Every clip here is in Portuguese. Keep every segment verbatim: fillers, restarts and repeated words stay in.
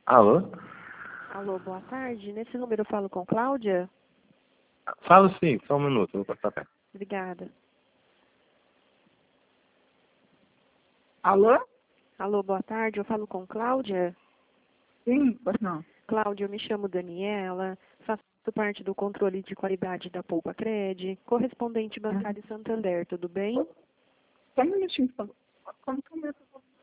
Alô? Alô, boa tarde. Nesse número eu falo com Cláudia? Falo sim, só um minuto, eu vou passar perto. Obrigada. Alô? Alô, boa tarde. Eu falo com Cláudia? Sim, pois não. Cláudia, eu me chamo Daniela, faço parte do controle de qualidade da Poupa Cred, correspondente bancário Santander, tudo bem? Só um minutinho, por favor. Como que começa?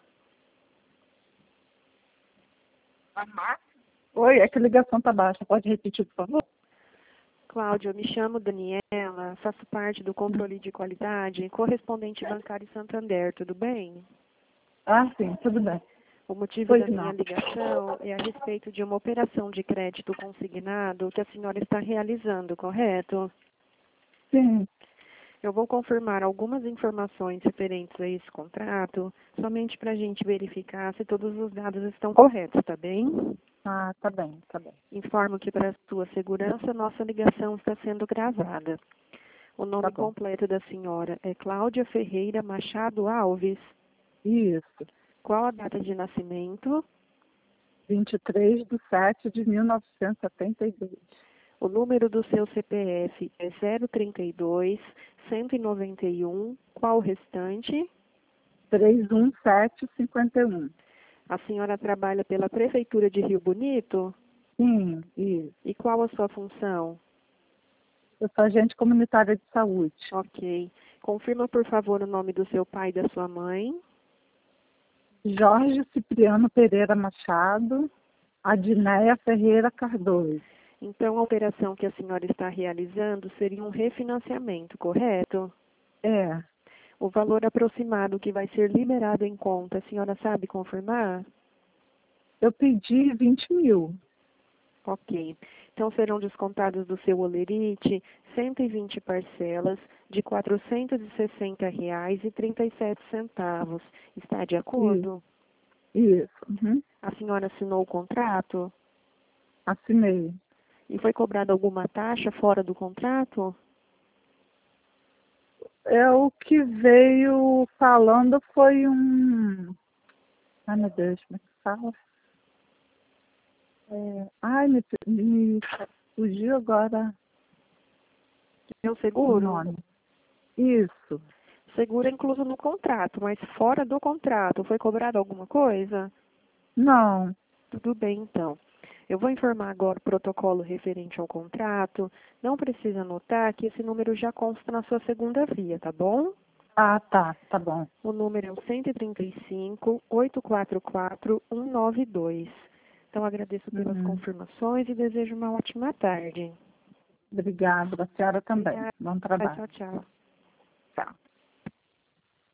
Oi, é que a ligação tá baixa. Pode repetir, por favor? Cláudia, eu me chamo Daniela, faço parte do controle de qualidade, correspondente bancário Santander, tudo bem? Ah, sim, tudo bem. O motivo Pois da minha não. ligação é a respeito de uma operação de crédito consignado que a senhora está realizando, correto? Sim. Eu vou confirmar algumas informações referentes a esse contrato, somente para a gente verificar se todos os dados estão corretos, tá bem? Ah, tá bem, tá bem. Informo que para sua segurança, nossa ligação está sendo gravada. O nome Tá bom. completo da senhora é Cláudia Ferreira Machado Alves. Isso. Qual a data de nascimento? vinte e três de setembro de mil novecentos e setenta e dois. O número do seu C P F é zero trinta e dois, cento e noventa e um. Qual o restante? três um sete cinco um. A senhora trabalha pela Prefeitura de Rio Bonito? Sim, isso. E qual a sua função? Eu sou agente comunitária de saúde. Ok. Confirma, por favor, o nome do seu pai e da sua mãe. Jorge Cipriano Pereira Machado, Adneia Ferreira Cardoso. Então, a operação que a senhora está realizando seria um refinanciamento, correto? É, O valor aproximado que vai ser liberado em conta, a senhora sabe confirmar? eu pedi vinte mil. Ok. Então, serão descontados do seu holerite cento e vinte parcelas de quatrocentos e sessenta reais e trinta e sete centavos. Está de acordo? Isso. Uhum. A senhora assinou o contrato? Assinei. E foi cobrada alguma taxa fora do contrato? É o que veio falando foi um... Ai, meu Deus, como é que fala? É... Ai, me, me fugiu agora É o o seguro? nome. Isso. Seguro é incluso no contrato, mas fora do contrato, foi cobrado alguma coisa? Não. Tudo bem, então. Eu vou informar agora o protocolo referente ao contrato. Não precisa anotar que esse número já consta na sua segunda via, tá bom? Ah, tá. Tá bom. O número é o cento e trinta e cinco, oito quatro quatro, um nove dois. Então, agradeço pelas Uhum. confirmações e desejo uma ótima tarde. Obrigada. A senhora também. Obrigada. Bom trabalho. Tchau, tchau. Tchau.